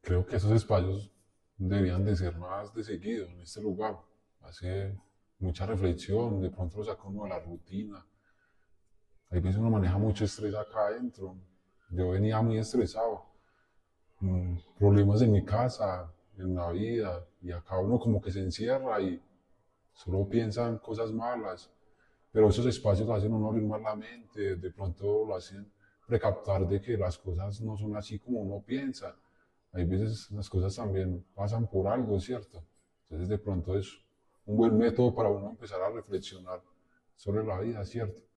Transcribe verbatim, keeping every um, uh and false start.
Creo que esos espacios deberían de ser más de seguido en este lugar. Hace mucha reflexión, de pronto lo saca uno de la rutina. Hay veces uno maneja mucho estrés acá adentro. Yo venía muy estresado, mm, problemas en mi casa, en la vida, y acá uno como que se encierra y solo piensa en cosas malas. Pero esos espacios lo hacen uno abrir más la mente, de pronto lo hacen recaptar de que las cosas no son así como uno piensa. Hay veces las cosas también pasan por algo, ¿cierto? Entonces de pronto es un buen método para uno empezar a reflexionar sobre la vida, ¿cierto?